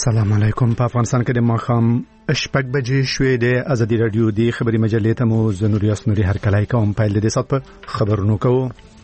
السلام علیکم. په افغانستان کې د ماښام 8 بجې شوې د ازادي رادیو د خبري مجلې ته مو زنوریاس نوري هرکلای کوم. پیل د سات په خبرونو کوو.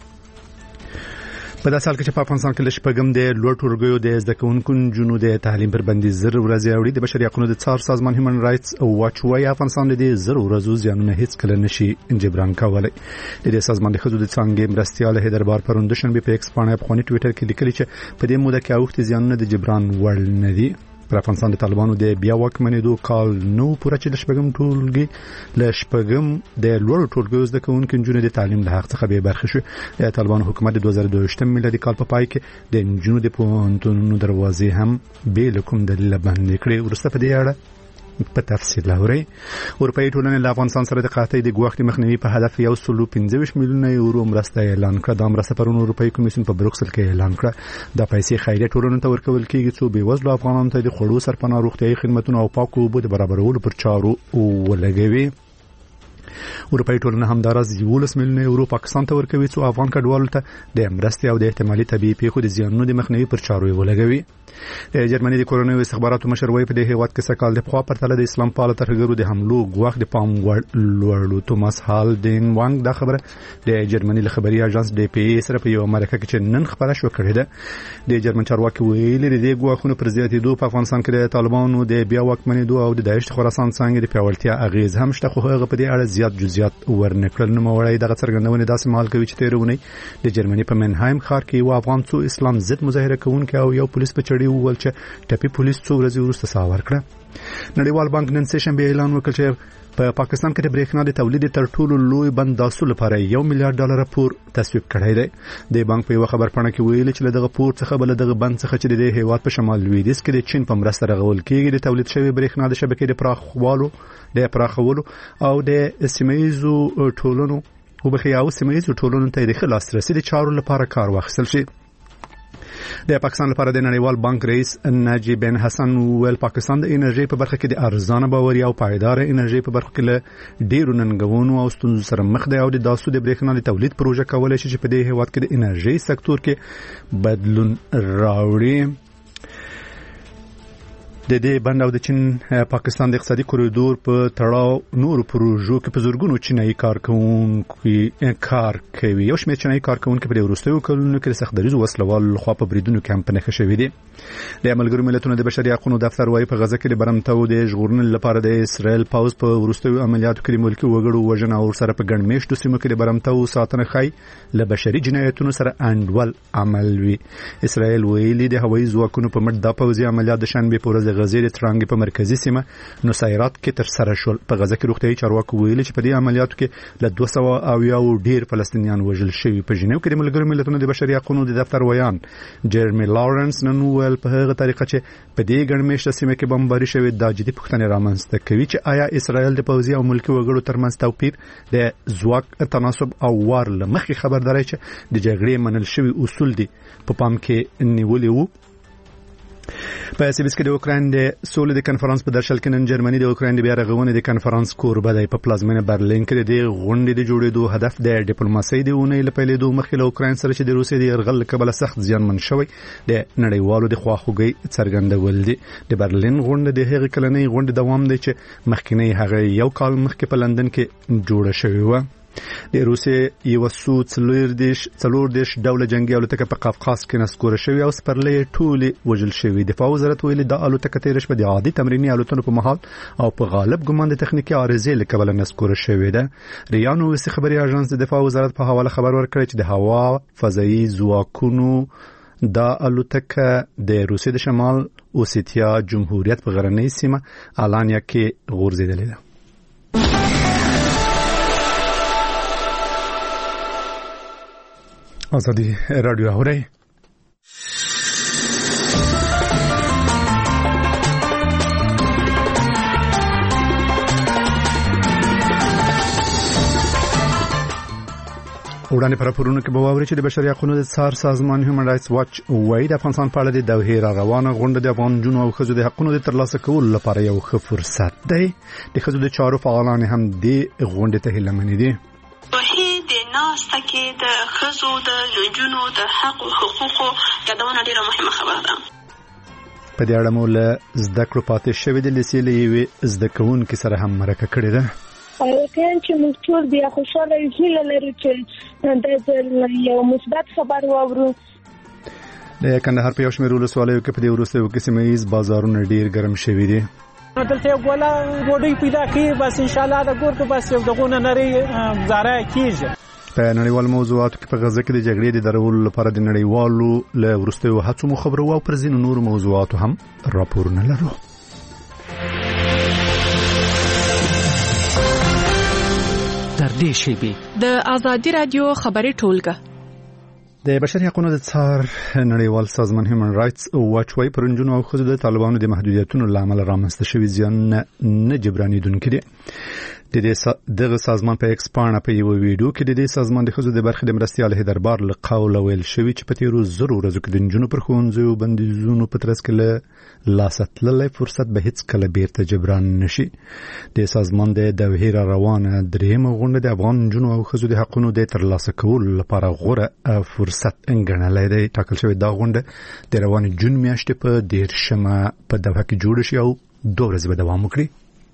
په داسې حال کې چې په افغانستان کې لشپګم د لوړ ټولګیو د زده کوونکو جنونو د تعلیم پر بندیز زر ورځې اوړي. د بشري حقوقو د څار سازمان هیومن رائټس واچ وايي افغانستان د زر ورځو زیانونه هیڅ کله نشي جبران کولای. د سازمان د خزو د څنګه مرستيال هیدربار پروندشن په ایکس باندې په خونی ټوئیټر کې لیکلي چې په دې موده کې اوخت زیانونه د جبران وړ نه دي. پر افغانستان د طالبانو د بیا واکمنېدو کال نو پوره چې لشپګم ټولګي لشپګم د لوړ ټولګیو زده کوونکو جنونو د تعلیم له حق څخه به برخه شو. د طالبانو حکومت د 2022 میلادي کال په پای کې د جنونو د پونتونو دروازې هم به لکم دلیل باندې کړې. ورسته په دې اړه په تفصیل لوري اروپאי ټولنې له افغانستان سره د قحطۍ د ګواښ مخنیوي په هدف 125 میلیونه یورو مرسته اعلان کړه. دا مرسته پرون اروپאי کمیسیون په بروکسل کې اعلان کړه. دا پیسې خیریه ټولنو ته ورکول کیږي چې بې وزلو افغانانو ته د خوړو سرپناه روغتیايي خدماتو او پاکو اوبو د برابرولو پر چارو ولګوي. اروپאי ټولنه همدارس 11 میلیونه یورو پاکستان ته ورکوي چې افغان کډوالو ته د مرستې او د احتمالي طبيعي پیښو د زیانونو د مخنیوي پر چارو ولګوي. د جرمني د کورونو استخباراتو مشر وایي په دې هیواد کې سکهال د خوا پر تله د اسلام پاله ترهګرو د حملو ګواښ د پام لوړلو. توماس هالډینګ وانګ دا خبره د جرمني له خبري اژانس ډي پی ای سره په یو مرکه کې چې نن خبره شو کړې ده. د جرمن چارواکي ویلي د ګواښونو پر زیاتېدو په افغانستان کې د طالبانو د بیا واکمنېدو او د داعش خراسان څنګه د پیاوړتیا اغیز هم شته، خو هغه په دې اړه زیات جزئیات ورنکړل. نو موړی دغه څرګندونه داسې مال کوي چې تیرونه د جرمني په منهایم ښار کې یو افغان څو اسلام ضد مظاهره کوونکي او یو پولیس په چړې وول چې ټپي پولیس څو ورځې وروسته ساور کړه. نړیوال بانک نن سیشن به اعلان وکړ چې په پاکستان کې د برېښنا د تولید تر ټولو لوی بند داسو لپاره $1 میلیارډ پور تصویب کړی دی. د بانک په یو خبر پاڼه کې ویلي چې دغه پور څخه بل دغه بند څخه چې د هیواد په شمال لویدیځ کې د چین په مرسته رغول کېږي د تولید شوی برېښنا د شبکې د پراخولو او د سیمایزو ټولونو او بخیاو سیمایزو ټولونو ته د خلاصرسي د چارو لپاره کار واخیستل شي. د پاکستان لپاره د نړیوال بانک رئیس ناجی بن حسن ویل پاکستان د انرژي په برخه کې د ارزانه باوري او پایدار انرژي په برخه کې له ډیرو ننګونو او ستونزو سره مخ دی او د داسو د برېښنا د تولید پروژه کولای شي چې په دې هیواد کې د انرژي سکتور کې بدلون راوړي. د دې بند او د چین پاکستان د اقتصادي کوریدور په تړاو نور پروژو کې په زورګونو چینایي کارکونکو کار کوي. یو شمېر چینایي کارکونکو په وروستیو کلونو کې سختدریزو وسلوال خوا په بریدونو کې هم پنهخه شوې دي. د ملګرو ملتونو د بشري حقوقو دفتر وايي په غزه کې د برمتو د ژغورنې لپاره د اسرائیل پاوز په وروستیو عملیاتو کې ملکی وګړو وژنه او سره په ګڼمېشتو سیمو کې د برمتو ساتنه خای له بشري جنایتونو سره انډول عمل وی. اسرائیل ویلي د هوایي ځواکونو په مټ د پوځي عملیات د شنبه په ورځ غزې د ترانګ په مرکزی سیمه نصیرات کې تر سره شول. په غزه کې روغتيایي چارواکو ویلي چې په دې عملیاتو کې له 200 او یو ډیر فلسطینیان وژل شوي. په جنیو کې د ملګرو ملتونو د بشري حقوقو د دفتر ویان جيرمي لارنس نن ویل په هغه طریقه چې په دې ګڼمېشته سیمه کې بمباري شوی د جدي پوښتنې رامنځته کوي چې آیا اسرائیل د پوځي او ملکی وګړو ترمنځ توپیر د ځواک تناسب او وار لمخې خبرداري چې د جګړې منل شوی اصول دي په پام کې نیولې وو. په سیبس کې د اوکراین د سولې د کنفرانس په درشل کې نن جرمني د اوکراین د بیا رغونې د کنفرانس کوربه دی. په پلازمینه برلین کې د غونډې د جوړېدو هدف د ډیپلوماسۍ د اونۍ لپاره د مخې له اوکراین سره چې د روسیې د يرغل کبل سخت زیانمن شوی د نړیوالو د خواخوږي څرګندول دي. د برلین غونډه د هغې کلنۍ غونډې دوام دی چې مخکینی هغه یو کال مخکې په لندن کې جوړه شوې و. د روسیې یو څلور دیش ډول جنگي الوتکه په قفقاز کې نسکور شوی او سپرلې ټولې وژل شوی. دفاع وزارت ویلي د الوتکه تیر شپه د عادي تمرینی الوتنو په مهال او په غالب ګمان د تخنیکی عارضې لکبل نسکور شوی ده. ریانو وسی خبري اژانس د دفاع وزارت په حواله خبر ورکړی چې د هوا فضایي ځواکونو د الوتکه د روسیې د شمال اوسیتیا جمهوریت په غرنۍ سیمه الانیا کې غورځیدلې ده. ازادي رادیو اوري وړاندې پر پرونو کې بواوري چې د بشري حقوقو د څار سازمان هیومن رائټس واچ وايي د افغانستان په اړه د دوه روانه غونډه د افغان جنو او خزو د حقوقو د ترلاسه کولو لپاره یو ښه فرصت دی. د خزو د چارو فعالان هم د غونډې ته هیله دي. د ناسته کې د خزو د جنو د حق او حقوقو یادونه ډیره مهمه خبره ده. په دې اړه مو له زده کړو پاتې شوې د لیسې له یوې زده کوونکې سره هم مرکه کړې ده. کله چې موږ ټول بیا خوشاله هیله لرو چې د یو مثبت خبر واورو. د کندهار په یو شمېر ولسوالیو کې په دې وروستیو کې سیمه ییز بازارونه ډېر ګرم شوي دي. دلته ګوله ډوډۍ پیدا کړي بس ان شاء الله د ګورته بس یو دغونه نری گزاره کیږي. په نړیوال موضوعاتو کې په غزه کې د جګړې د درولو لپاره د نړیوالو له وروستیو هڅو مو خبرو او پر ځینو نورو موضوعاتو هم راپورونه لرو. تر دې شیبې د آزادي رادیو خبري ټولګه د بشري حقوقو د څار نړیوال سازمان هیومن رائټس واچ وايي پرونجونو او خزو د طالبانو د محدودیتونو لامل رامنځته شوی زیان نه جبرانیدونکي دي. دغه سازمان په ایکس پاڼه په یو ویډیو کې د دې سازمان د خزو د برخې د مرستیال هدربار له قوله ویل شوی چې په تیرو زرو ورځو کې د نجونو پر ښوونځیو بندیزونو په ترڅ کې له لاسه تللی فرصت به هیڅ کله بیرته جبران نشي. د سازمان د دوحې را روانه درېیمه غونډه د افغان نجونو او خزو د حقونو د ترلاسه کولو لپاره غوره فرصت انګڼلی دی. ټاکل شوې دا غونډه د روانې جون میاشتې په 13مه په دوحه کې جوړه شي او 2 ورځې به دوام وکړي.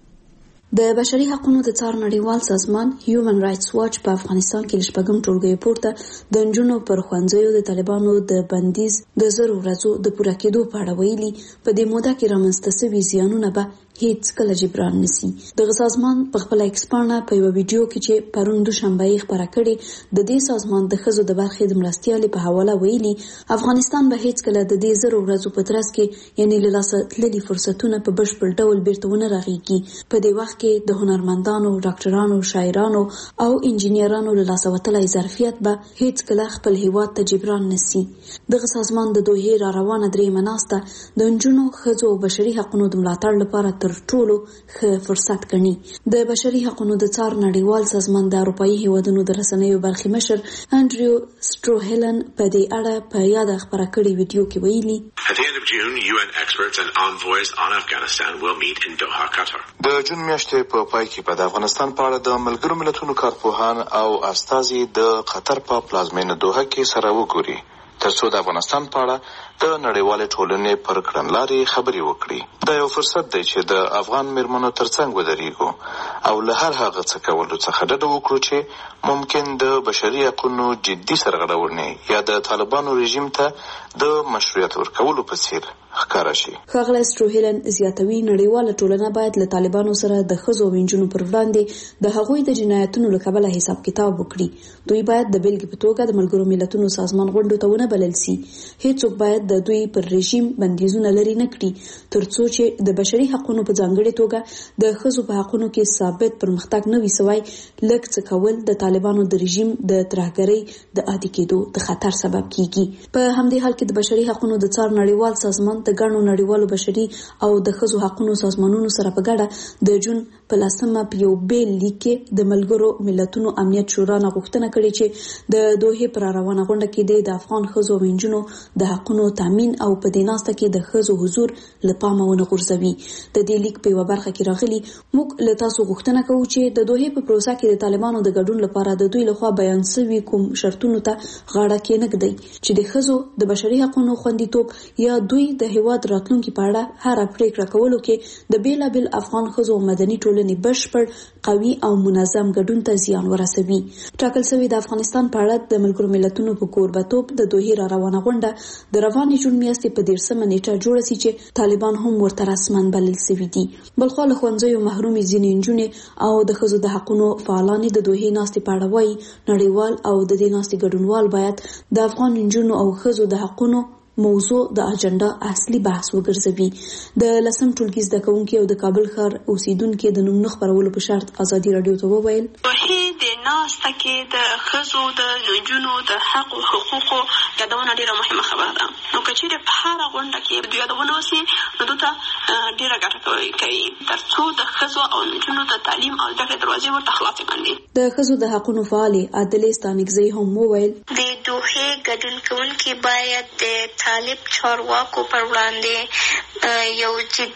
د بشري حقوقو د څار نړیوال سازمان هیومن رائټس واچ په افغانستان کې لشپږم ټولګي پورته د نجونو پر ښوونځیو د طالبانو د بندیز د زرو ورځو د پوره کېدو په اړه ویلي په دې موده کې رامنځته شوي زیانونه به هیڅ کله جبران نشي. دغه سازمان په خپل ایکس پاڼه په یو ویډیو کې چې پرون دوشنبه یې خبره کړې د دې سازمان د خزو د برخې د مرستیال په حواله ویلي افغانستان به هیڅ کله د دې زرو ورځو په ترڅ کې یعنی له لاسه تللي فرصتونه په بشپړ ډول بیرته ونه راغیږي. په دې وخت کې د هنرمندانو، ډاکټرانو، شاعرانو او انجینرانو له لاسه وتلای ظرفیت به هیڅ کله خپل هیواد ته جبران نشي. دغه سازمان د دوحې را روانه درېیمه ناسته د نجونو، ښځو او بشري حقوقو د ملاتړ لپاره تر ټولو ښه فرصت ګڼي. د بشري حقوقو د څار نړیوال سازمان د اروپایي هیوادونو د رسنیو برخې مشر انډریو سټروهلن په دې اړه په یاد خبره کړې ویډیو کې ویلي At the end of June, UN experts and envoys on Afghanistan will meet in Doha, Qatar. د جون میاشتې په پای کې په افغانستان په اړه د ملګرو ملتونو کارپوهان او استازي د قطر په پلازمینه دوحه کې سره وګوري ترڅو د افغانستان په اړه د نړیوالې ټولنې پر کړنلارې خبرې وکړي. دا یو فرصت دی چې د افغان مېرمنو ترڅنګ ودرېږو او له هر هغه څه کولو څخه ډډه وکړو چې ممکن د بشري حقوقو جدي سرغړونې یا د طالبانو رژیم ته د مشروعیت ورکولو په څیر ښکاره شي. ښاغلی سټروهلن زیاتوي نړیواله ټولنه باید له طالبانو سره د ښځو او نجونو پر وړاندې د هغوی د جنایتونو له کبله حساب کتاب وکړي. دوی باید د بیلګې په توګه د ملګرو ملتونو سازمان غونډو ته ونه بلل سي. هیڅوک باید د دوی پر رژیم بندیزونه لري نه کړي ترڅو چې د بشري حقوقو په ځانګړي توګه د ښځو په حقوقو کې ثابت پرمختګ نه وي سوی. لږ څه کول د طالبانو د رژیم د ترهګرۍ د عادي کېدو د خطر سبب کیږي. په همدې حال کې د بشري حقوقو د څار نړیوال سازمان د ګڼو نړیوالو بشري او د ښځو حقوقو سازمانونو سره په ګډه د جون په 10مه په یو بیل لیک کې د ملګرو ملتونو امنیت شورا نه غوښتنه کړې چې د دوحې پر روانه غونډه کې د افغان ښځو او نجونو د حقوقو تامین او په دې ناسته کې د ښځو حضور له پامه ونه غورځوي. د دې لیک په یو برخه کې راغلي موږ له تاسو غوښتنه کوو چې د دوحې په پروسه کې د طالبانو د ګډون لپاره د دوی لخوا بیان شوي کوم شرطونو ته غاړه کېنږدئ چې د ښځو د بشري حقوقو خوندیتوب یا دوی د هیواد راتلونکي په اړه هر پریکړه کولو کې د بیلابل افغان ښځو او مدني ټولنې بشپړ قوي او منظم ګډون ته زیان ورسوي. ټاکل شوی د افغانستان په اړه د ملګرو ملتونو په کوربتوب د دوحې را روانه غونډه د روانې جون میاشتې په 13مه نیټه جوړه شي چې طالبان هم ورته رسماً بلل شوي دي. بلخوا له ښوونځیو محرومې ځینې نجونې او د ښځو د حقوقو فعالانې د دوحې ناستې په اړه وایي نړیوال او د دې ناستې ګډونوال باید د افغان نجونو او ښځو د حقوقو موضوع د اجنډا اصلي بحث وګرځوي. د 10م ټولګي زده کوونکي او د کابل ښار اوسیدونکو د نوم نه خبرولو په شرط ازادي رادیو ته وویل د ناسته کې د ښځو د نجونو د حق او حقوقو یادونه ډیره مهمه خبره ده. نو که چیرې په هره غونډه کې د یادونه وشي نو دوی ته ډیره ګټه کوي ترڅو د ښځو او نجونو د تعلیم او زده کړې دروازې ورته خلاصې کړي. د ښځو د حقوقو فعالې عادلې ستانکزۍ هم وویل د دوحې ګډون کوونکي باید د طالب چارواکو پر وړاندې یو جدي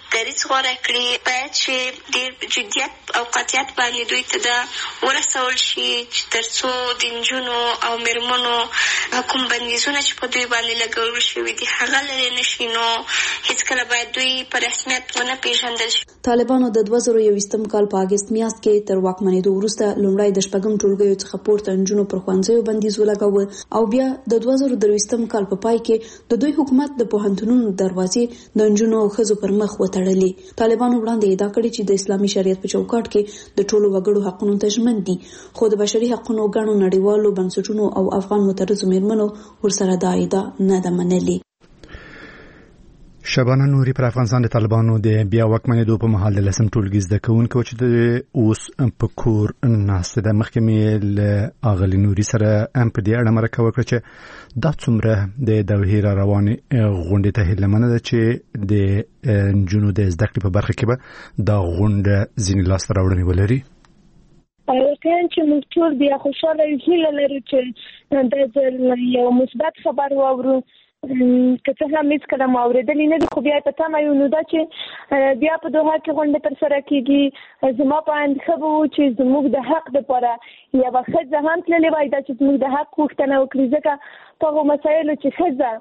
دریځ غوره کړي، باید چې ډېر جدیت او قاطعیت باندې دوی ته دا ورسول شي چې تر څو د نجونو او مېرمنو کوم بندیزونه چې په دوی باندې لګول شوي دي هغه لرې نه شي، نو هېڅکله باید دوی په رسمیت ونه پېژندل شي. طالبانو د 2021 کال په اګست میاشت کې تر واکمنېدو وروسته لومړی د شپږم ټولګیو څخه پورته نجونو پر ښوونځیو بندیز ولګاوه او بیا د 2023 کال په پای کې د دوی حکومت د پوهنتونونو دروازې د نجونو او ښځو پر مخ وتړلې. طالبانو وړاندې ادعا کړې چې د اسلامي شریعت په چوکاټ کې د ټولو وګړو حقونو ته ژمن دي، خو د بشري حقونو ګڼو نړیوالو بنسټونو او افغان مترجو مېرمنو ورسره دا ادعا نه ده منلې. شبانه نوري پر افغانستان د طالبانو د بیا واکمنېدو په مهال د لسم ټولګي زده کوونکو چې د اوس په کور ناسته د محکمې له اغلي نوري سره په دې اړه مرکه وکړه چې دا څومره د دوحې را روانې غونډې ته هیله ده چې د نجونو د زده کړې په برخه کې به دا غونډه ځینې لاسته راوړنې ولري. واقعا چې موږ ټول بیا خوشاله هیله لرو چې د یو مثبت خبر واورو، که څه هم هیڅ کله مو اورېدلې نه دي، خو بیا په تمه یو نو دا چې بیا په دوحه کې غونډه ترسره کېږي. زما په اند ښه به و چې زموږ د حق دپاره یوه ښځه هم تللې وای، دا چې زموږ د حق غوښتنه وکړي، ځکه په هغو مسایلو چې ښځه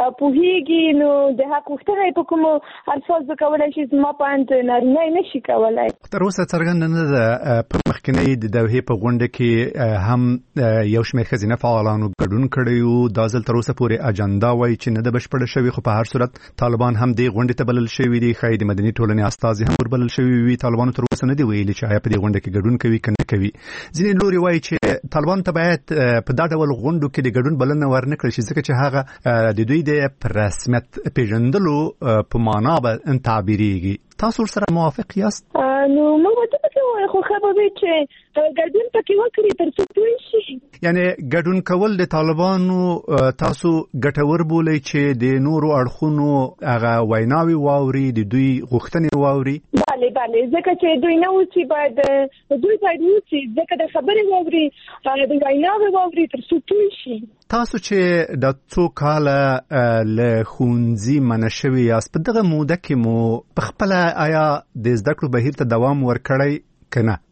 پوهېږي نو د حق غوښتنه یې په کومو الفاظو کولی شي، زما په اند نارینه یې نه شي کولی. تر اوسه څرګنده نه ده په مخکینۍ د دوحې په غونډه کې هم یو شمېر ښځینه فعالانو ګډون کړی و. دا ځل تر اوسه پورې اجنډا وایي چې نه ده بشپړه شوې، خو په هر صورت طالبان هم دې غونډې ته بلل شوي دي. ښایي د مدني ټولنې استازي هم وربلل شوي وي. طالبانو تر اوسه نه دی ویلي چې آیا په دې غونډه کې ګډون کوي که نه کوي. ځینې لوري وایي چې طالبان ته باید په دا ډول غونډو کې د ګډون بلنه ورنه کړل شي، ځکه چې هغه د دوی د رسمیت پیژندلو په معنا به تعبیرېږي. تاسو سره موافق یاست؟ نو موږ ته خو خبرې چې ګډون پکې وکړي تر څو پوه شي. یعنی ګډون کول د طالبانو تاسو ګټور بولئ چې د نورو اړخونو هغه ویناوي واوري، د دوی غوښتنې واوري؟ بله ځکه چې دوی نه اوسي، باید دوی اوسي، ځکه د خبرې واوري، د ویناوي واوري تر څو پوه شي. تاسو چې د څو کاله له ښوونځي منع شوي یاست، په دغه موده کې مو په خپله آیا د زده کړو بهیر ته دوام ورکړی که نه؟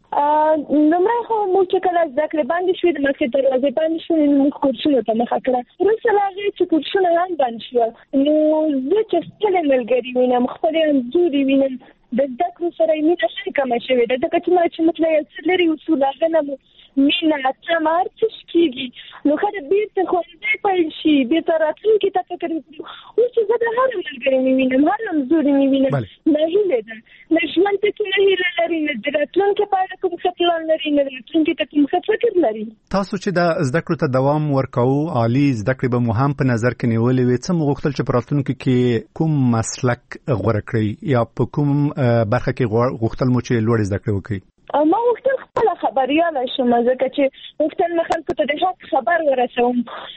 لومړی خو موږ چې کله زده کړې بندې شوې، د مخکې دروازې بندې شوې، نو موږ کورسونو ته مخه کړه. وروسته له هغې چې کورسونه هم بند شول، نو زه چې خپلې ملګري وینم، خپلې انځورې وینم، د زده کړو سره یې مینه ښه کمه شوې ده، ځکه چې موږ له یو څه لرې اوسو، له هغه نه مینه تمه هر څه کېږي. نو ښه ده بېرته ښوونځی پیل شي، بېرته راتلونکي ته فکر وکړو. اوس چې زه د هر ملګري مې وینم، هر انځورې مې وینم، ناهیلې ده، نه ژوند ته کې نهیله لري، نه د راتلونکي په اړه کوم ښه پلان لري، نه د راتلونکي ته کوم ښه فکر لري. تاسو چې د زده کړو ته دوام ورکوو، عالي زده کړې به مو هم په نظر کې نیولې وي، څه مو غوښتل چې په راتلونکي کې کوم مسلک غوره کړئ یا په کوم برخه کې غوښتل مو چې لوړې زده کړې وکړئ؟ ما غوښتل خپله خبریاله شم، ځکه چې غوښتل مې خلکو ته د حق خبر ورسوم.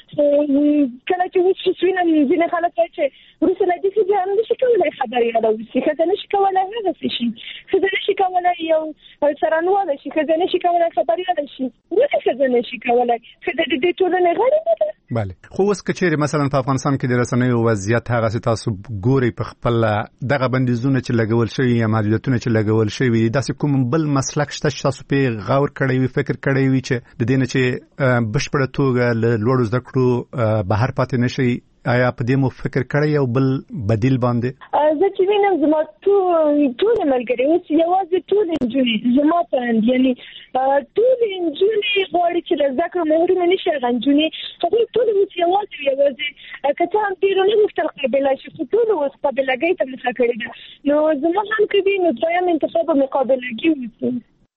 کله چې اوس وینم ځینې خلک وایي چې وروسته له دې ښځې هم نشي کولی خبریاله اوسي، ښځه نشي کولی هغسې شي، ښځه نشي کولی یو څارنواله شي، ښځه نشي کولی خبریاله شي. ولې ښځه نشي کولی؟ ښځه د دې ټولنې غړې نه ده. بله، خو اوس که چېرې مثلا په افغانستان کې د رسنیو وضعیت هغسې تاسو ګورئ په خپله، دغه بندیزونه چې لګول شوي یا محدودیتونه چې لګول شوي، داسې کوم بل مسلک شته چې تاسو پرې غور کړی وي، فکر کړی وي چې د دې نه چې بشپړه توګه له لوړو زده کړو بهر پاتې نه شئ؟ آیا په دې مو فکر کړی یو بل بدیل باندې؟ زه چې وینم زما ټولې ملګرې اوس یوازې ټولې نجونې زما په اند، یعنې ټولې نجونې غواړي چې له زده کړو محرومه نه شي. هغه نجونې هغوی ټولې اوس یوازې که څه هم ډېرو نه غوښتل قابله شي، خو ټولو اوس قابلګۍ ته مخه کړې ده. نو زما هم که وي نو دویم انتخاب به مې قابلګي وسي.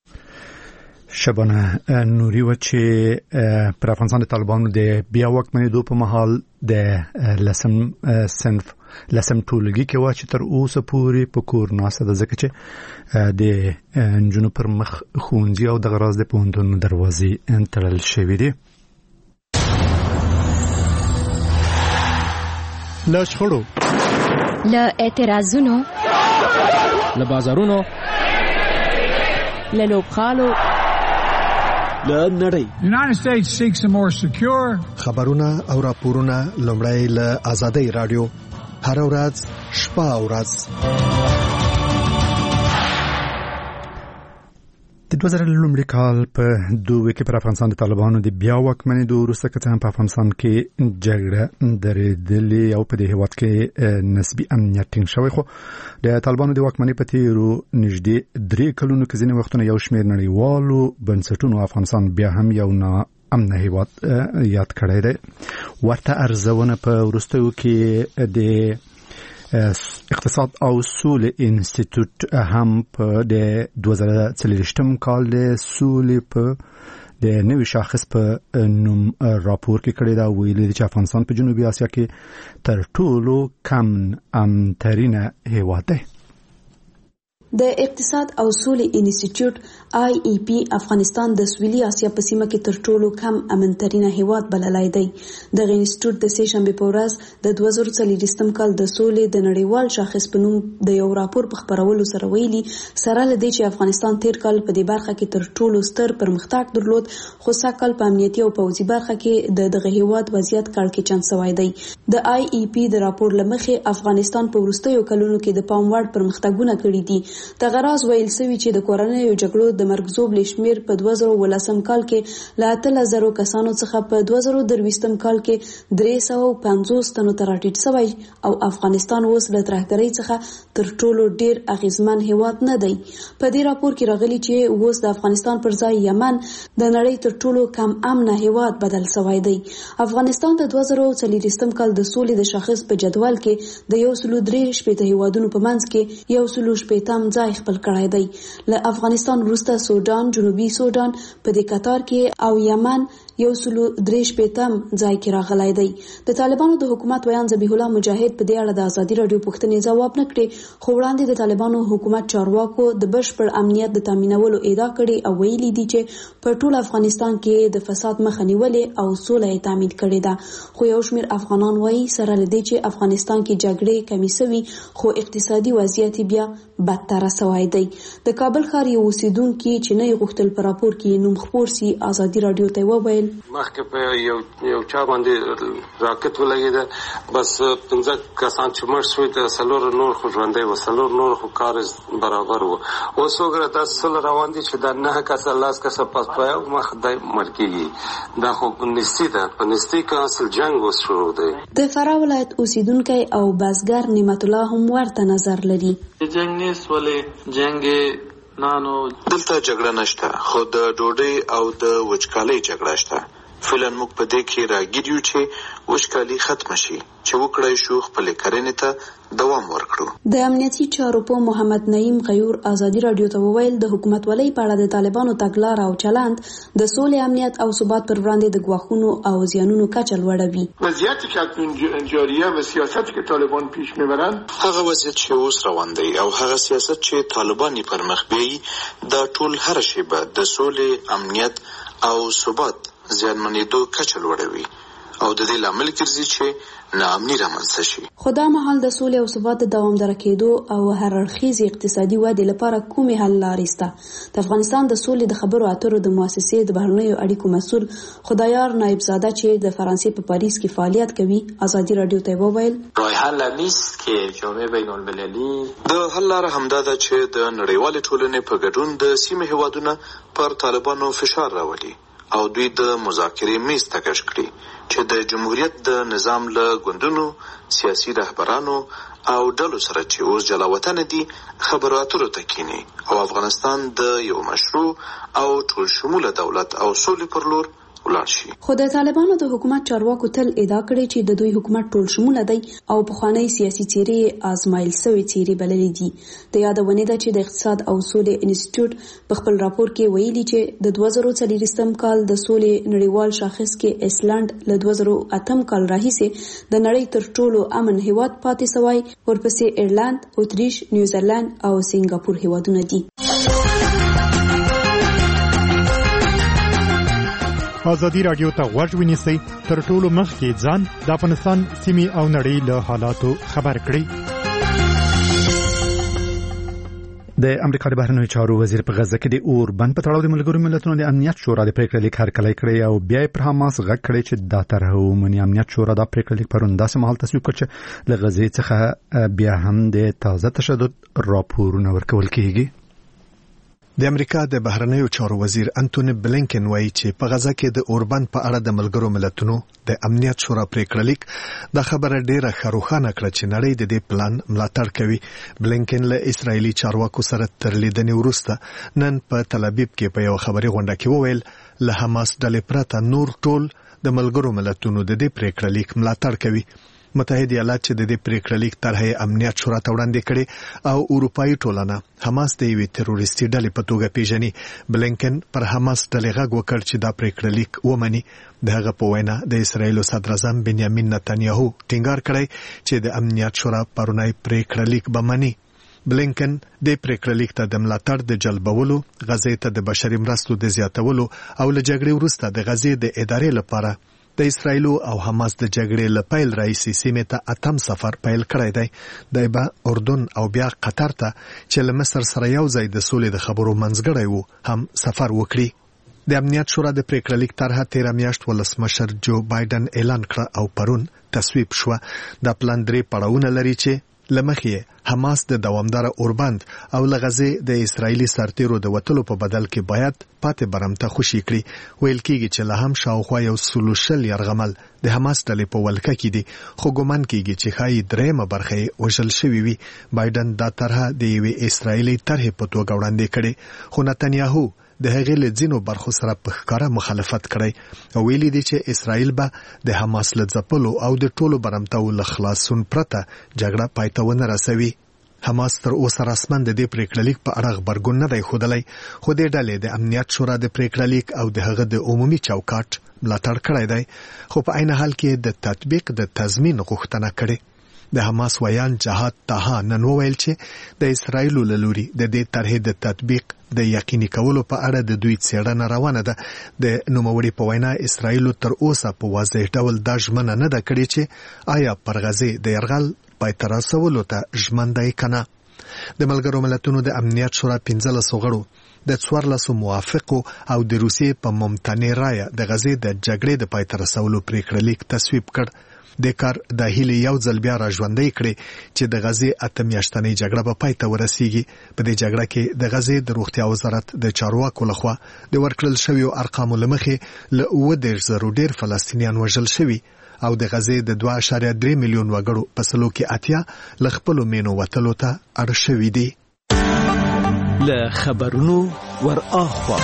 شبانه نوري و چې پر افغانستان د طالبانو د بیا واکمنېدو په مهال د لسم ټولګي کې و چې تر اوسه پورې په کور ناسته ده، ځکه چې د نجونو پر مخ ښوونځي او دغه راز د پوهنتونونو دروازې تړل شوي دي. له شخړو، له اعتراضونو، له بازارونو، له لوبغالو، نړۍ. United States seeks a more secure. خبرونه او راپورونه لومړی له آزادۍ رادیو هر ورځ شپه او ورځ. د 2000 کال په دوه کې پر افغانستان د طالبانو د بیا واکمنۍ د وروسته کته په افغانستان کې جګړه درېدلې او په دې هیواد کې نسبی امنیت ټینګ شوی خو د طالبانو د واکمنۍ په تیرو نږدې 3 کلونو کې ځینې وختونه یو شمېر نړیوالو بنسټونو افغانستان بیا هم یو نه امن هیواد یاد کړی دی. ورته ارزونه په وروستیو کې د اقتصاد او سولې انسټیټیوټ هم په د 2023 کال د سولې په د نوي شاخص په نوم راپور کې کړی دا ویلي چې افغانستان په جنوبي اسیا کې تر ټولو کم امنترینه هیواد دی. د اقتصاد او سولې انسټیټیوټ IEP افغانستان د سویلي اسیا په سیمه کې تر ټولو کم امنترینه هیواد بللای دی. د انسټیټیوټ د سه شنبه په ورځ د 2023 کال د سولې د نړیوال شاخص په نوم د یو راپور په خبرولو سره ویلي سره لدی چې افغانستان تیر کال په دې برخه کې تر ټولو ستر پرمختګ درلود خو ساکل په امنیتي او پوځي برخه کې دغه هیواد وضعیت کړکېچن شوی دی. د IEP د راپور لمخې افغانستان په وروستیو کلونو کې د پام وړ پرمختګونه کړي دي. د غراز ویل سوي چې د کورنیو جګړو د مرګ شمیر په 2018 کال کې له 8000 کسانو څخه په 2023 کال کې 350 تنو ته راټیټ شوی او افغانستان اوس له ترهګرۍ څخه تر ټولو ډیر اغیزمن هیواد نه دی. په دې راپور کې راغلي چې اوس د افغانستان پر ځای یمن د نړۍ تر ټولو کم امن هیواد بدل شوی دی. افغانستان د 2023 کال د سولې د شاخص په جدول کې د 103 هیوادونو په منځ کې 118 ځای خپل کړای دی. له افغانستان وروسته سودان، جنوبي سودان په دې قطار کې او یمن 103 ځای کې راغلی دی. د طالبانو د حکومت ویان ذبیح الله مجاهد په دې اړه د ازادي رادیو پوښتنې ځواب نه کړي خو وړاندې د طالبانو حکومت چارواکو د بشپړ امنیت د تامینولو ادعا کړې او ویلي دي چې په ټول افغانستان کې د فساد مخه نیولې او سوله یې تامین کړې ده. خو یو شمېر افغانان وایي سره لدی چې افغانستان کې جګړې کمی سوي خو اقتصادي وضعیت بیا بدتر شوی دی. د کابل ښار یو اوسیدونکي چې نه غوښتل په راپور کې نوم خپور سي ازادي رادیو ته وویل مخکې په یو چا باندې راکټ ولګېده بس 15 کسان چې مړ شوي د څلور نور خو ژوندی و څلور نور خو کار برابر و. اوس وګوره دا سل روان دي چې دا 9 کسه 10 کسه پس په یو مخ دی مړ کېږي. دا خو نستی ده په نستی کې اصل جنګ اوس شروع دی. د فراه ولایت اوسیدونکی او بزګر نعمت الله هم ورته نظر لري. جنګ نیس ولې جنګ نانو دلته جګړه نشته خو د ډوډۍ او د وچکالۍ جګړه شته. فعلا موږ په دې کې راګیر یو چې وچکالي ختم شي چې وکړای شو خپل کرنې ته دوام ورکړو. د امنیتي چارو په محمد نعیم غیور ازادي رادیو ته وویل د حکومت ولې په اړه د طالبانو تګلارې او چلند د سولې امنیت او ثبات پر وړاندې د ګواښونو او زیانونو کچه لوړوي. وضعیتی که جاریه و سیاستی که طالبان پیش میبرند هغه وضعیت چې اوس روان دی او هغه سیاست چې طالبان پر مخ بیایي دا ټول هر شی به د سولې امنیت او ثبات زیانمنېدو کچه لوړوي او د دې لامل ګرځي چې ناامني رامنځته شي. خو دا مهال د سولې او ثبات د دوامداره کېدو او هر اړخیزې اقتصادي ودې لپاره کومې حل لارې شته؟ د افغانستان د سولې د خبرو اترو د مؤسسې د بهرنیو اړیکو مسؤل خدایار نایبزاده چې د فرانسې په پاریس کې فعالیت کوي ازادي رادیو ته وویل راه حل نیست که جامعه بین المللی د حل لاره همدا ده چې د نړیوالې ټولنې په ګډون د سیمې هیوادونه پر طالبانو فشار راولي او دوی د مذاکرې میز ته کش کړي چې د جمهوریت د نظام له ګوندونو سیاسي رهبرانو او ډلو سره چې اوس جلا وطن دي خبرو اترو ته کینی او افغانستان د یو مشروع او ټول شموله دولت او سولې پر لور ولاړ شي. خو د طالبانو د حکومت چارواکو تل ادعا کړې چې د دوی حکومت ټول شموله دی او پخوانی سیاسي څیرې آزمایل شوی څیرې بللې دي. د یادونه ده چې د اقتصاد او سولې انسټیټیوټ په خپل راپور کې ویلي چې د 2023 کال د سولې نړیوال شاخص کې ایسلند له 2008 کال راهیسې د نړۍ تر ټولو امن هیواد پاتې شوی ورپسې ایرلند، اتریش، نیوزیلند او سنگاپور هیوادونه دي. ازادي رادیو ته غوږ ونیسئ تر ټولو مخکې ځان د افغانستان سیمې او نړۍ له حالاتو خبر کړئ. د امریکا د بهرنیو چارو وزیر په غزه کې د اوربند په تړاو د ملګرو ملتونو د امنیت شورا د پریکړې لیک هرکلی کړی او بیا پر حماس غږ کړی چې دا طرح ومني. امنیت شورا د پریکړې لیک پرون داسې مهال تصویب کړ چې له غزې څخه بیا هم د تازه تشدد راپورونه ورکول کیږي. د امریکا د بهرنیو چارو وزیر انټونی بلینکن وایي چې په غزا کې د اوربند په اړه د ملګرو ملتونو د امنیت شورا پریکړه لیک دا خبره ډیره خروخانه کړه چې نړۍ د دې پلان ملاتړ کوي. بلینکن له اسرایلی چارواکو سره تر لیدنې وروسته نن په تل ابیب کې په یو خبري غونډه کې وویل له حماس ډلې پرته نور ټول د ملګرو ملتونو د دې پریکړه لیک ملاتړ کوي. متحده ایالات چې د دې پریکړه لیک طرحه امنیت شورا ته وړاندې کړي او اروپאי ټولنه حماس د یوې تروریستي ډلې په توګه پیژني. بلینکن پر حماس ډلې غږ وکړ چې دا پریکړه لیک ومني. د هغه په وینا د اسرایل صدر اعظم بنیامین نتنیاهو ټینګار کړی چې د امنیت شورا پرونی پریکړه لیک به مني. بلینکن د پریکړه لیک ته د ملاتړ د جلبولو، غزې ته د بشري مرستو د زیاتولو او له جګړې وروسته د غزې د ادارې لپاره د اسرایل او حماس د جګړې له پیل راځي سیمه ته اتم سفر پیل کړی دی. د اردن او بیا قطر ته چې له مصر سره یو ځای د سولې د خبرو منځګړی وو هم سفر وکړي. د امنیت شورا د پریکړه لیک طرحه 13 میاشت ولسمشر جو بایدن اعلان کړ او پرون تصویب شو. د پلان 3 پړاوونه لري چې لمخې حماس د دوامدار اوربند او لغزه د اسرایلی سرتیرو د وټلو په بدل کې باید پاتې برمته خوشي کړي. ویل کېږي چې له هم شاوخوا یو سلوشل يرغمل د حماس ډلې په ولکه کې دي، خو ګومان کېږي چې خای درېمه برخه وژل شوی وي. بایدن دا طرحه د یوې اسرایلی طرح په توګه وړاندې کړي، خو نتنیاهو د هغې له ځینو برخو سره په ښکاره مخالفت کړی او ویلي دي چې اسرایل به د حماس له ځپلو او د ټولو برمتو له خلاصون پرته جګړه پای ته ونه رسوي. حماس تر اوسه رسماً د دې پریکړه لیک په اړه غبرګون نه دی ښودلی، خو د ډلې د امنیت شورا د پریکړه لیک او د هغه د عمومي چوکاټ ملاتړ کړی دی، خو په عین حال کې د تطبیق د تضمین غوښتنه کړې. د حماس ویان جهاد طه نن وویل چې د اسرایل له لوري د دې طرحې د تطبیق د یقیني کولو په اړه د دوی څېړنه روانه ده. د نوموړي په وینا اسرایل تر اوسه په واضح ډول دا ژمنه نه ده کړې چې آیا پر غزې د یرغل پای ته رسولو ته ژمن دی که نه. د ملګرو ملتونو د امنیت شورا 15 غړو د 14 موافقو او د روسیې په ممتنع رایه د غزې د جګړې د پای ته رسولو پریکړه لیک تصویب کړ. د کار د هیله یو ځل بیا راژوندۍ کړي چې د غزې 8 میاشتنۍ جګړه په پای ته ورسیږي. په دې جګړه کې د غزې د روغتیا وزارت د چارواکو لخوا د ورکړل شویو ارقامو له مخې له 10,000 ډیر فلسطینیان وژل شوي او د غزې د 2.3 میلیون وګړو په سلو کې 80 له خپلو مینو وتلو ته اړ شوي دي. له خبرونو ور اخوا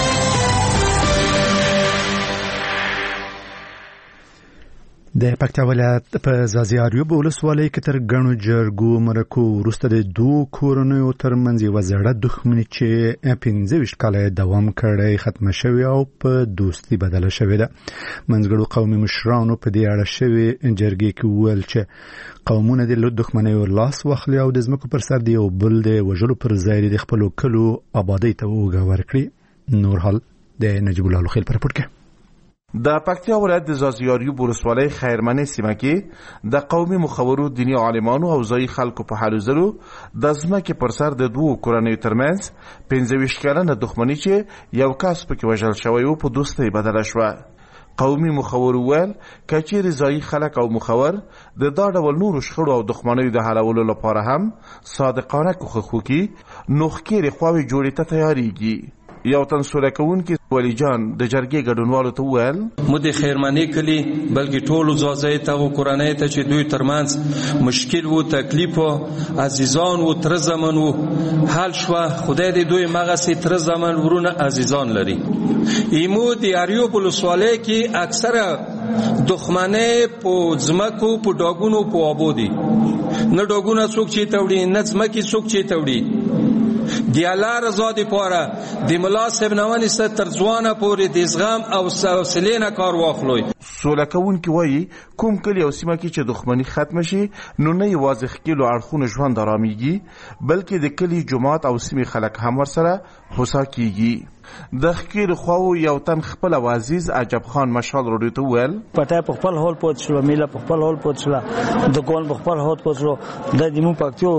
د پکتیا ولایت په زازیاریو ولسوالۍ کې تر ګڼو جرګو مرکو وروسته د دوه کورنیو ترمنځ یوه زړه دښمني چې 15 کاله دوام کړی ختمه شوې او په دوستي بدله شوې ده. منځګړو قومي مشرانو په دې اړه شوې جرګې کې وویل چې قومونه د دښمنیو لاس واخلي او د ځمکو پر سر د یو بل د وژلو پر ځای د خپلو کلو آبادۍ ته اوږه ورکړي. نور حال د نجیب الله لوخیل په رپورټ کې. د پکتیا ولایت د زازیاریو ولسوالۍ خیرمنې سیمه کې د قومي مخورو دیني عالمانو او ځایي خلکو په هلو ځلو د ځمکې پر سر د دوو کورنیو ترمنځ 15 کلنه دښمني چې یو کس پکې وژل شوی و په دوستۍ بدله شوه. قومي مخور ویل که چیرې ځایي خلک او مخور د دا ډول نورو شخړو او دښمنیو د حلولو لپاره هم صادقانه کوښښ وکړي نو ښکېرې خواوې جوړې ته تیارېږي. یو تن سوله کوونکی ولی جان د جرګې ګډونوالو ته وویل مو د خیرمنې کلي بلکې ټولو ځاځی ته او کورنۍ ته چې دوی ترمنځ مشکل و تکلیف و عزیزان و تر زمن و حل شوه. خدای دې دوی مغسې تر زمن ورونه عزیزان لري. ایمو د اریو ولسوالۍ کې اکثره دښمنۍ په ځمکو په ډاګونو په آبو دي. نه ډاګونه څوک چې توړي نه ځمکې څوک چې توړي. دی الله رضا دی پاره دی ملا صاحب نوانی ست تر ځوانه پورې د زغم او حوصلې نه کار واخلوي. سوله کوونکی وایي کوم کلی او سیمه کې چې دښمني ختم شي نو نه یوازې ښکېلو اړخونو ژوند آرامیږي بلکې د کلي جومات او سیمې خلک هم ورسره هوسا کیږي. د ښکېلو خواو یو تن خپل او عزیز عجب خان مشال راډیو ته وویل پټای په خپل هول پوت شو، میله په خپل هول پوت شو، د کول په خپل هول پوت شو. د دمو پکتیو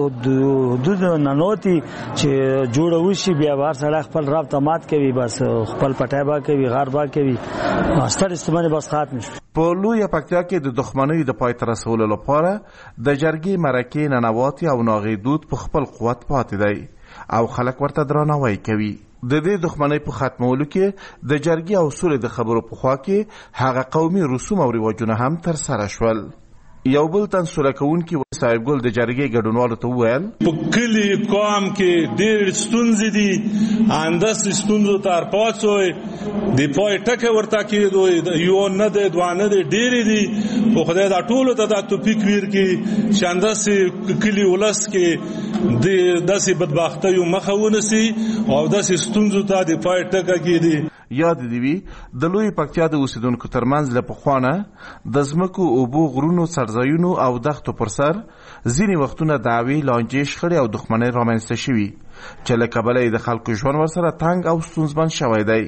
د ننوتی چې جوړ وشي بیا بار سره خپل رب ته مات کوي، بس خپل پټای با کوي غار با کوي استر استعمال بس ختم شي. په لویه پکتیا کې د دښمنۍ د پای ته رسولو لپاره د جرګې مرکې ننواتې او ناغې دود په خپل قوت پاتې دی او خلک ورته درناوی کوي. د دې دښمنۍ په ختمولو کې د جرګې او سولې د خبرو په خوا کې هغه قومي رسوم او رواجونه هم تر سره شول. یو بل تن سوله کوونکي صاحب ګل د جرګې ګډونوالو ته وویل په کلي قوم کې ډېر ستونزې دي، انداسې ستونزو ته ارپاڅوي د پای ټکه ورته کېدو یو نه دی دوه نه دی ډېرې دي، خو خدای دا ټولو ته دا توفیق ورکړي چې انداسې کلي ولس کې د داسې بدبختیو مخه ونیسي او داسې ستونزو ته د پای ټکه کېدي. یاد دی وی د لوی پکتیا د اوسیدونکو ترمنځ له پخوانه د ځمکو اوبو غرونو څړځایونو او دښتو پر سر ځینې وختونه دعوې لانجې شخړې او دښمنۍ رامنځته شوي چې له کبله یې د خلکو ژوند ورسره تنګ او ستونزمن شوی دی.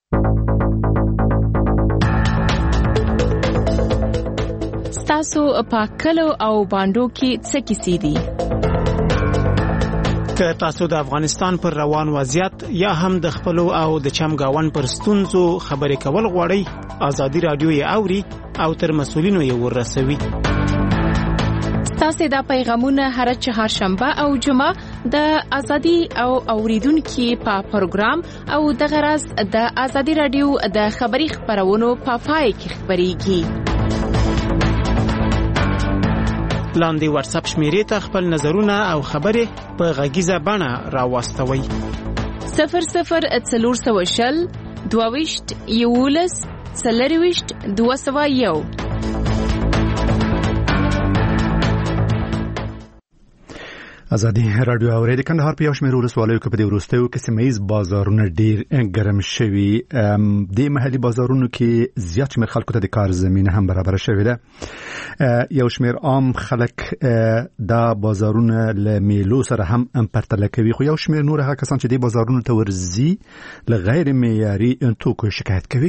ستاسو په کلو او بانډو کې څه کیسې دي؟ که تاسو د افغانستان پر روان وضعیت یا هم د خپل او د چمګاون پر ستونزو خبرې کول غواړئ، ازادي رادیو یې اوري او تر مسؤلینو یې ورسوي. تاسو دا پیغامونه هر چهارشنبه او جمعه د ازادي او اوریدونکو په پروګرام او د غرض د ازادي رادیو د خبري خبرونو په پای کې خبريږي. لاندې واتس اپ شمیرې ته خپل نظرونه او خبرې په غږیزه بڼه راوستوئ. 0040 22 11 40 201. ازادي رادیو اورید کندهار په یو شمېر ولسوالیو کې په دې وروستیو کې سیمه‌ییز بازارونه ډېر ګرم شوي. د محلي بازارونو کې زیات شمېر خلکو ته د کار زمینه هم برابر شوې ده. یو شمېر عام خلک دا بازارونه له میلو سره هم پرتله کوي، خو یو شمېر نور هغه کسان چې د بازارونو ته ورځي له غیر معیاري توکو شکایت کوي.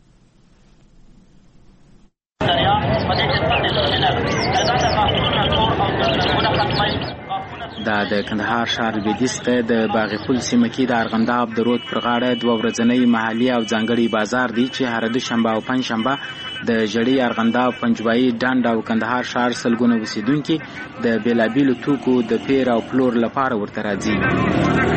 دا د کندهار ښار لویدیځ ته د باغ پل سیمه کې د ارغنداب د رود پر غاړه دوه ورځنی محلي او ځانګړی بازار دی چې هر دوشنبه او پنځشنبه د ژړی ارغنداب پنجوایي ډنډ او کندهار ښار سلګونه اوسیدونکي د بیلابیلو توکو د پیر او پلور لپاره ورته راځي.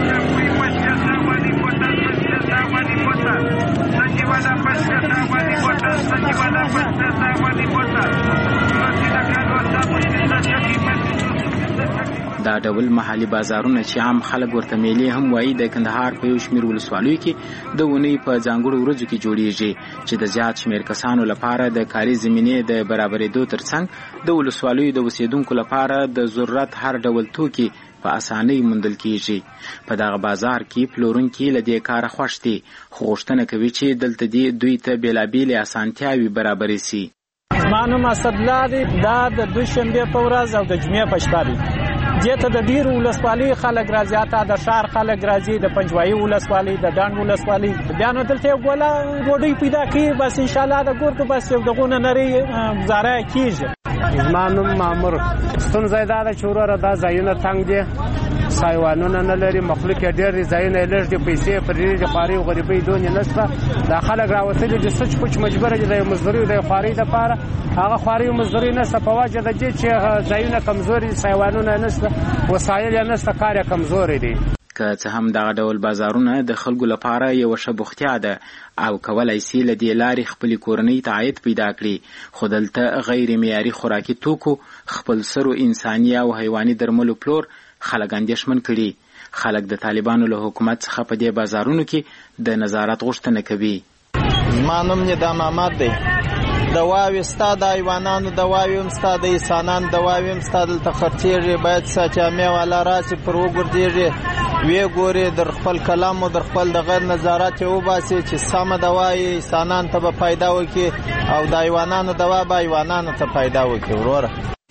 دا ډول محلي بازارونه چې عام خلک ورته میلې هم وایي د کندهار په یو شمېر ولسوالیو کې د اونۍ په ځانګړو ورځو کې جوړیږي چې د زیات شمېر کسانو لپاره د کاري زمینې د برابرېدو ترڅنګ د ولسوالیو د اوسیدونکو لپاره د ضرورت هر ډول توکي په اسانۍ موندل کیږي. په دغه بازار کې پلورونکي له دې کاره خوښ دي، خو غوښتنه کوي چې دلته دوی ته بېلابېلې اسانتیاوې برابرې سي. زما نوم اسدالله دی. دا د دوشنبې په ورځ او د جمعې په شپه دی. دې ته د ډېرو ولسوالۍ خلک راځي، حتی د ښار خلک راځي، د پنجوایي ولسوالۍ، د ډنډ ولسوالۍ. بیا نو دلته یو ګوله ډوډۍ پیدا کوي، بس انشاءالله د ګورکو بس یو دغونه نرۍ ګزاره کېږي. زما نوم مامور. ستونزه دا ده چې وروره دا ځایونه تنګ دي، سایوانونه نه لري، مخلوق یې ډېر دي، ځایونه یې لږ دي، پیسې پر ډېرې خوارۍ او غریبۍ دونې نشته. دا خلک راوتلي دي سوچ پوچ مجبوره دي د مزدورۍ د خوارۍ دپاره. هغه خوارۍ او مزدورۍ نشته په وجه د دې چې ځایونه کمزوري دي، سایوانونه نشته، وسایل یې نشته، کار یې کمزوری دی. که څه هم دغه ډول بازارونه د خلکو لپاره یو ښه بوختیا ده او کولای شي له دې لارې خپلې کورنۍ ته عاید پیدا کړي، خو دلته غیر معیاري خوراکي توکو، خپل سرو انساني او حیواني درملو پلور خلک اندېښمن کړي. خلک د طالبانو له حکومت څخه په دې بازارونو کې د نظارت غوښتنه کوي. زما نوم ندام احمد دی. دواوی ستا د حیوانانو دواوی هم ستا د انسانانو دواوی هم ستا دلته خرڅېږي، باید ستا جامې والا راسي پر وګرځېږي وی ګوري، در خپل کلام او در خپل د غیر نظارت یې وباسي چې سمه دوا یې انسانانو ته به پیدا وکړي او د حیوانانو دوا به حیوانانو ته پیدا وکړي. وروره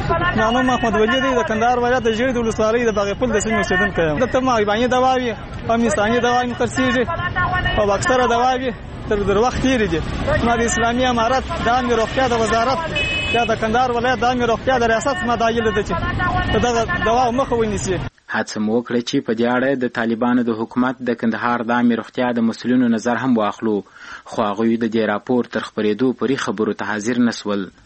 نام محمد ولی دی، د کندهار ولایت د ژړی د ولسوالۍ د باغ پل د سیمې اوسېدونکی یم. دلته هم حیواني دواوې هم انساني دواوې هم خرڅېږي او اکثره دواوې تر وخت تېرې دي. ما د اسلامي امارت د عامې روغتیا د وزارت یا د کندهار ولایت د عامې روغتیا د ریاست ما دا هیله ده چې د دغه دواو مخه ونیسي. هڅه مو وکړه چې په دې اړه د طالبانو د حکومت د کندهار د عامې روغتیا د مسؤلینو نظر هم واخلو، خو هغوی د دې راپور تر خپرېدو پورې خبرو ته حاضر نسول.